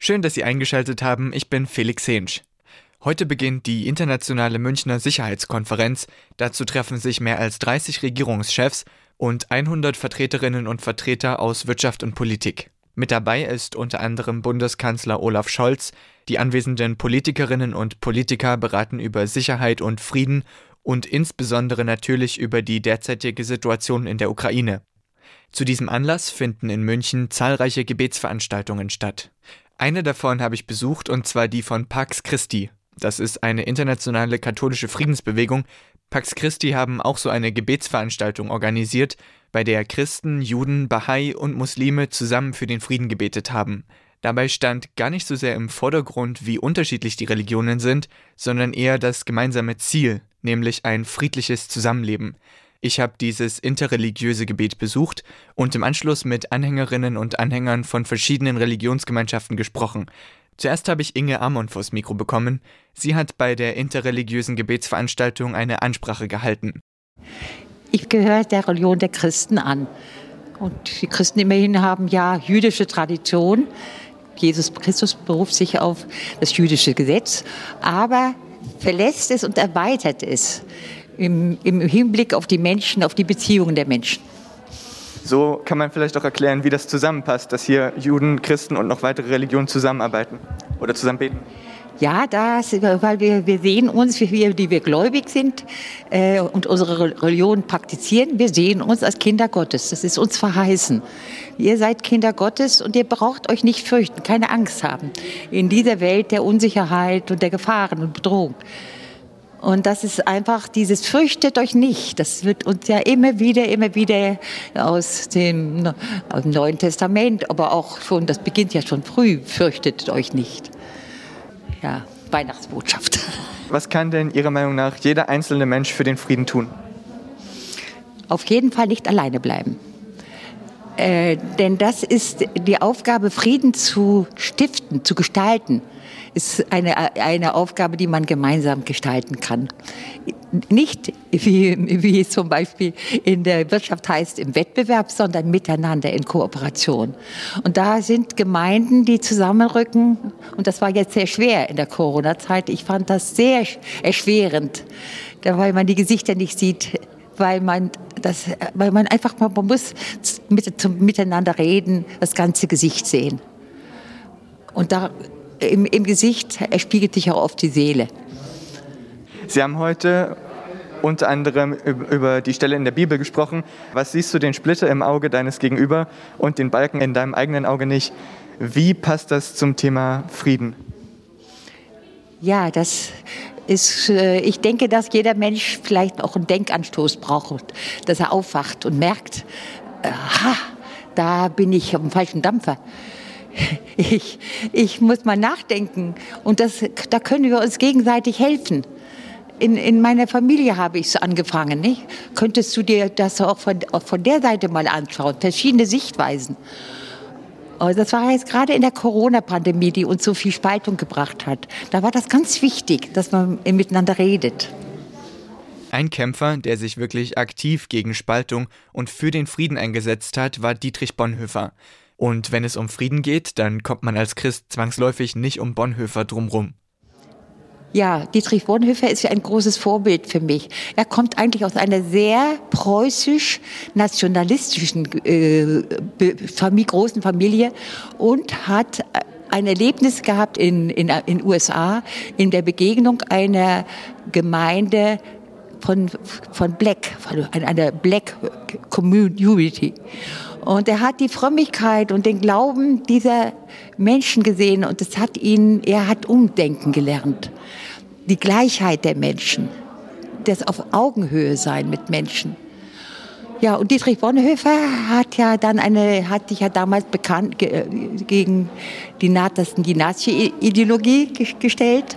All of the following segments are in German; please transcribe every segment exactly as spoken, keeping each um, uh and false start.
Schön, dass Sie eingeschaltet haben. Ich bin Felix Hensch. Heute beginnt die internationale Münchner Sicherheitskonferenz. Dazu treffen sich mehr als dreißig Regierungschefs und hundert Vertreterinnen und Vertreter aus Wirtschaft und Politik. Mit dabei ist unter anderem Bundeskanzler Olaf Scholz. Die anwesenden Politikerinnen und Politiker beraten über Sicherheit und Frieden und insbesondere natürlich über die derzeitige Situation in der Ukraine. Zu diesem Anlass finden in München zahlreiche Gebetsveranstaltungen statt. Eine davon habe ich besucht, und zwar die von Pax Christi. Das ist eine internationale katholische Friedensbewegung. Pax Christi haben auch so eine Gebetsveranstaltung organisiert, bei der Christen, Juden, Bahai und Muslime zusammen für den Frieden gebetet haben. Dabei stand gar nicht so sehr im Vordergrund, wie unterschiedlich die Religionen sind, sondern eher das gemeinsame Ziel, nämlich ein friedliches Zusammenleben. Ich habe dieses interreligiöse Gebet besucht und im Anschluss mit Anhängerinnen und Anhängern von verschiedenen Religionsgemeinschaften gesprochen. Zuerst habe ich Inge Amon vors Mikro bekommen. Sie hat bei der interreligiösen Gebetsveranstaltung eine Ansprache gehalten. Ich gehöre der Religion der Christen an. Und die Christen immerhin haben ja jüdische Tradition. Jesus Christus beruft sich auf das jüdische Gesetz, aber verlässt es und erweitert es im, im Hinblick auf die Menschen, auf die Beziehungen der Menschen. So kann man vielleicht auch erklären, wie das zusammenpasst, dass hier Juden, Christen und noch weitere Religionen zusammenarbeiten oder zusammen beten. Ja, das, weil wir, wir sehen uns, wir, die wir gläubig sind äh, und unsere Religion praktizieren, wir sehen uns als Kinder Gottes. Das ist uns verheißen. Ihr seid Kinder Gottes und ihr braucht euch nicht fürchten, keine Angst haben in dieser Welt der Unsicherheit und der Gefahren und Bedrohung. Und das ist einfach dieses fürchtet euch nicht. Das wird uns ja immer wieder, immer wieder aus dem, aus dem Neuen Testament, aber auch schon, das beginnt ja schon früh, fürchtet euch nicht. Ja, Weihnachtsbotschaft. Was kann denn Ihrer Meinung nach jeder einzelne Mensch für den Frieden tun? Auf jeden Fall nicht alleine bleiben. Äh, denn das ist die Aufgabe, Frieden zu stiften, zu gestalten. Ist eine, eine Aufgabe, die man gemeinsam gestalten kann. Nicht, wie, wie es zum Beispiel in der Wirtschaft heißt, im Wettbewerb, sondern miteinander in Kooperation. Und da sind Gemeinden, die zusammenrücken. Und das war jetzt sehr schwer in der Corona-Zeit. Ich fand das sehr erschwerend, weil man die Gesichter nicht sieht, weil man, das, weil man einfach, man muss mit, zum, miteinander reden, das ganze Gesicht sehen. Und da Im, Im Gesicht erspiegelt sich auch oft die Seele. Sie haben heute unter anderem über die Stelle in der Bibel gesprochen. Was siehst du, den Splitter im Auge deines Gegenüber und den Balken in deinem eigenen Auge nicht? Wie passt das zum Thema Frieden? Ja, das ist, ich denke, dass jeder Mensch vielleicht auch einen Denkanstoß braucht, dass er aufwacht und merkt, aha, da bin ich auf dem falschen Dampfer. Ich, ich muss mal nachdenken und das, da können wir uns gegenseitig helfen. In, in meiner Familie habe ich es angefangen. Nicht? Könntest du dir das auch von, auch von der Seite mal anschauen? Verschiedene Sichtweisen. Und das war jetzt gerade in der Corona-Pandemie, die uns so viel Spaltung gebracht hat. Da war das ganz wichtig, dass man miteinander redet. Ein Kämpfer, der sich wirklich aktiv gegen Spaltung und für den Frieden eingesetzt hat, war Dietrich Bonhoeffer. Und wenn es um Frieden geht, dann kommt man als Christ zwangsläufig nicht um Bonhoeffer drumherum. Ja, Dietrich Bonhoeffer ist ja ein großes Vorbild für mich. Er kommt eigentlich aus einer sehr preußisch-nationalistischen äh, Familie, großen Familie und hat ein Erlebnis gehabt in in in U S A in der Begegnung einer Gemeinde von von Black, von einer Black Community. Und er hat die Frömmigkeit und den Glauben dieser Menschen gesehen und es hat ihn, er hat umdenken gelernt. Die Gleichheit der Menschen, das auf Augenhöhe sein mit Menschen. Ja, und Dietrich Bonhoeffer hat ja dann eine, hat sich ja damals bekannt ge, gegen die, die Nazi-Ideologie gestellt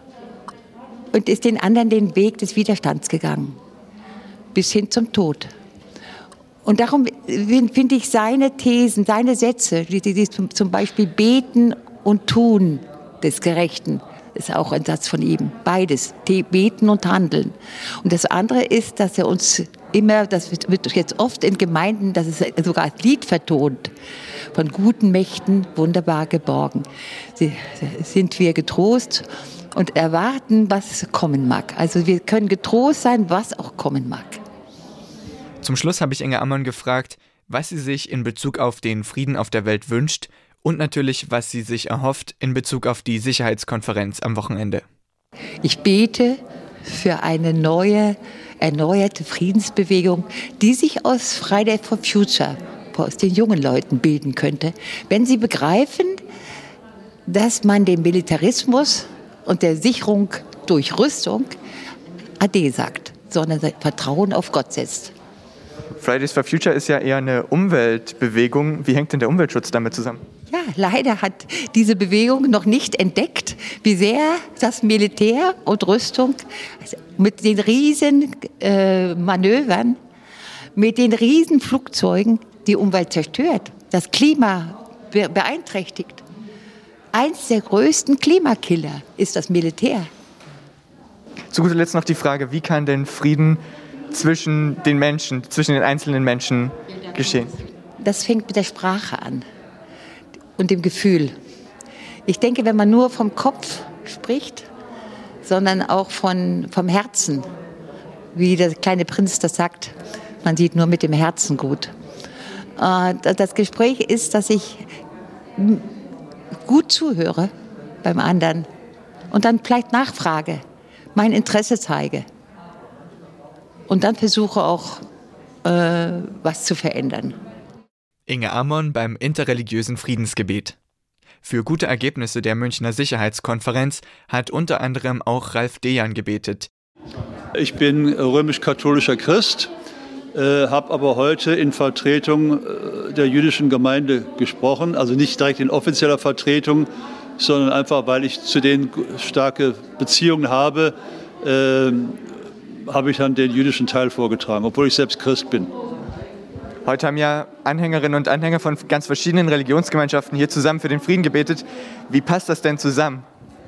und ist den anderen den Weg des Widerstands gegangen, bis hin zum Tod. Und darum finde ich seine Thesen, seine Sätze, die, die zum Beispiel Beten und Tun des Gerechten, ist auch ein Satz von ihm. Beides, Beten und Handeln. Und das andere ist, dass er uns immer, das wird jetzt oft in Gemeinden, das ist sogar als Lied vertont, von guten Mächten wunderbar geborgen. Sie, sind wir getrost und erwarten, was kommen mag. Also wir können getrost sein, was auch kommen mag. Zum Schluss habe ich Inge Ammann gefragt, was sie sich in Bezug auf den Frieden auf der Welt wünscht und natürlich, was sie sich erhofft in Bezug auf die Sicherheitskonferenz am Wochenende. Ich bete für eine neue, erneuerte Friedensbewegung, die sich aus Friday for Future, aus den jungen Leuten bilden könnte, wenn sie begreifen, dass man dem Militarismus und der Sicherung durch Rüstung Ade sagt, sondern Vertrauen auf Gott setzt. Fridays for Future ist ja eher eine Umweltbewegung. Wie hängt denn der Umweltschutz damit zusammen? Ja, leider hat diese Bewegung noch nicht entdeckt, wie sehr das Militär und Rüstung mit den riesen äh, Manövern, mit den riesen Flugzeugen die Umwelt zerstört, das Klima be- beeinträchtigt. Eins der größten Klimakiller ist das Militär. Zu guter Letzt noch die Frage, wie kann denn Frieden zwischen den Menschen, zwischen den einzelnen Menschen geschehen? Das fängt mit der Sprache an und dem Gefühl. Ich denke, wenn man nur vom Kopf spricht, sondern auch von, vom Herzen, wie der kleine Prinz das sagt, man sieht nur mit dem Herzen gut. Das Gespräch ist, dass ich gut zuhöre beim anderen und dann vielleicht nachfrage, mein Interesse zeige. Und dann versuche auch, äh, was zu verändern. Inge Ammann beim interreligiösen Friedensgebet. Für gute Ergebnisse der Münchner Sicherheitskonferenz hat unter anderem auch Ralf Dejan gebetet. Ich bin römisch-katholischer Christ, äh, habe aber heute in Vertretung äh, der jüdischen Gemeinde gesprochen. Also nicht direkt in offizieller Vertretung, sondern einfach, weil ich zu denen starke Beziehungen habe, äh, habe ich dann den jüdischen Teil vorgetragen, obwohl ich selbst Christ bin. Heute haben ja Anhängerinnen und Anhänger von ganz verschiedenen Religionsgemeinschaften hier zusammen für den Frieden gebetet. Wie passt das denn zusammen?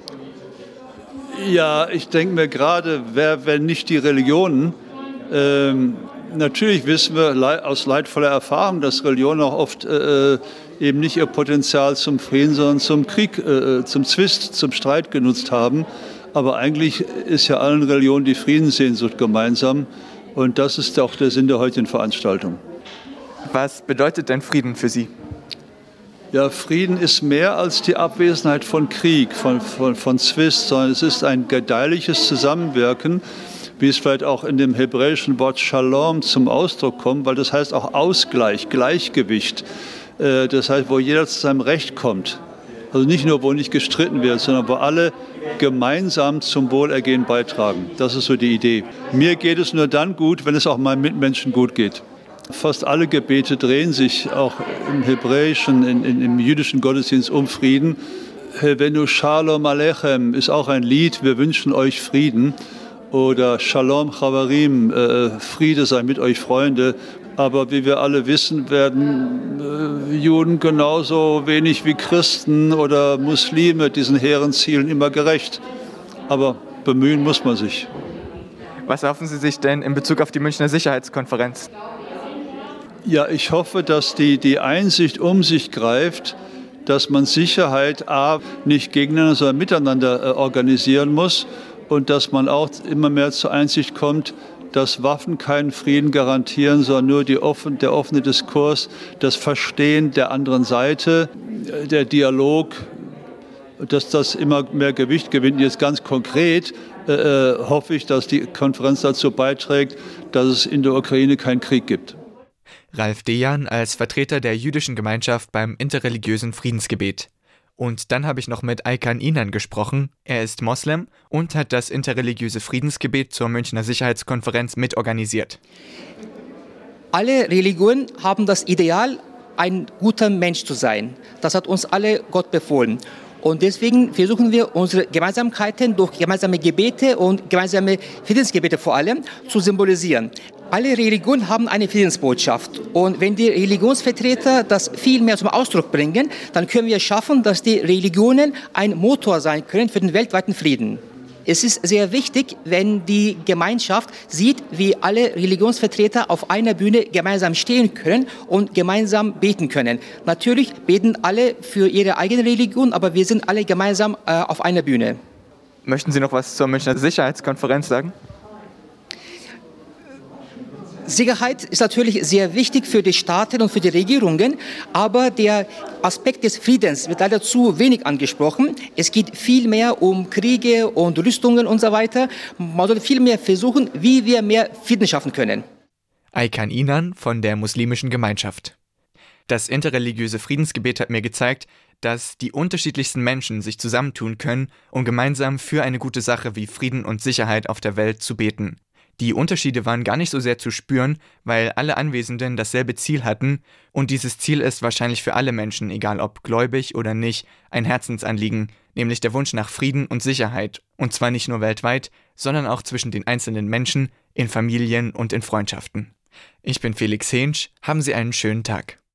Ja, ich denke mir gerade, wer, wenn nicht die Religionen, ähm, natürlich wissen wir aus leidvoller Erfahrung, dass Religionen auch oft äh, eben nicht ihr Potenzial zum Frieden, sondern zum Krieg, äh, zum Zwist, zum Streit genutzt haben. Aber eigentlich ist ja allen Religionen die Friedenssehnsucht gemeinsam. Und das ist auch der Sinn der heutigen Veranstaltung. Was bedeutet denn Frieden für Sie? Ja, Frieden ist mehr als die Abwesenheit von Krieg, von, von, von Zwist, sondern es ist ein gedeihliches Zusammenwirken, wie es vielleicht auch in dem hebräischen Wort Shalom zum Ausdruck kommt, weil das heißt auch Ausgleich, Gleichgewicht. Das heißt, wo jeder zu seinem Recht kommt. Also nicht nur, wo nicht gestritten wird, sondern wo alle gemeinsam zum Wohlergehen beitragen. Das ist so die Idee. Mir geht es nur dann gut, wenn es auch meinen Mitmenschen gut geht. Fast alle Gebete drehen sich auch im hebräischen, in, in, im jüdischen Gottesdienst um Frieden. Hevenu Shalom Alechem ist auch ein Lied, wir wünschen euch Frieden. Oder Shalom Chavarim, äh, Friede sei mit euch, Freunde. Aber wie wir alle wissen, werden äh, Juden genauso wenig wie Christen oder Muslime diesen hehren Zielen immer gerecht. Aber bemühen muss man sich. Was erhoffen Sie sich denn in Bezug auf die Münchner Sicherheitskonferenz? Ja, ich hoffe, dass die, die Einsicht um sich greift, dass man Sicherheit A, nicht gegeneinander, sondern miteinander äh, organisieren muss und dass man auch immer mehr zur Einsicht kommt, dass Waffen keinen Frieden garantieren, sondern nur die offen, der offene Diskurs, das Verstehen der anderen Seite, der Dialog, dass das immer mehr Gewicht gewinnt. Jetzt ganz konkret äh, hoffe ich, dass die Konferenz dazu beiträgt, dass es in der Ukraine keinen Krieg gibt. Ralf Dejan als Vertreter der jüdischen Gemeinschaft beim interreligiösen Friedensgebet. Und dann habe ich noch mit Aykan Inan gesprochen. Er ist Moslem und hat das interreligiöse Friedensgebet zur Münchner Sicherheitskonferenz mitorganisiert. Alle Religionen haben das Ideal, ein guter Mensch zu sein. Das hat uns alle Gott befohlen. Und deswegen versuchen wir, unsere Gemeinsamkeiten durch gemeinsame Gebete und gemeinsame Friedensgebete vor allem zu symbolisieren. Alle Religionen haben eine Friedensbotschaft. Und wenn die Religionsvertreter das viel mehr zum Ausdruck bringen, dann können wir schaffen, dass die Religionen ein Motor sein können für den weltweiten Frieden. Es ist sehr wichtig, wenn die Gemeinschaft sieht, wie alle Religionsvertreter auf einer Bühne gemeinsam stehen können und gemeinsam beten können. Natürlich beten alle für ihre eigene Religion, aber wir sind alle gemeinsam äh, auf einer Bühne. Möchten Sie noch was zur Münchner Sicherheitskonferenz sagen? Sicherheit ist natürlich sehr wichtig für die Staaten und für die Regierungen, aber der Aspekt des Friedens wird leider zu wenig angesprochen. Es geht viel mehr um Kriege und Rüstungen und so weiter. Man sollte viel mehr versuchen, wie wir mehr Frieden schaffen können. Aykan Inan von der muslimischen Gemeinschaft. Das interreligiöse Friedensgebet hat mir gezeigt, dass die unterschiedlichsten Menschen sich zusammentun können, um gemeinsam für eine gute Sache wie Frieden und Sicherheit auf der Welt zu beten. Die Unterschiede waren gar nicht so sehr zu spüren, weil alle Anwesenden dasselbe Ziel hatten und dieses Ziel ist wahrscheinlich für alle Menschen, egal ob gläubig oder nicht, ein Herzensanliegen, nämlich der Wunsch nach Frieden und Sicherheit und zwar nicht nur weltweit, sondern auch zwischen den einzelnen Menschen, in Familien und in Freundschaften. Ich bin Felix Hensch, haben Sie einen schönen Tag.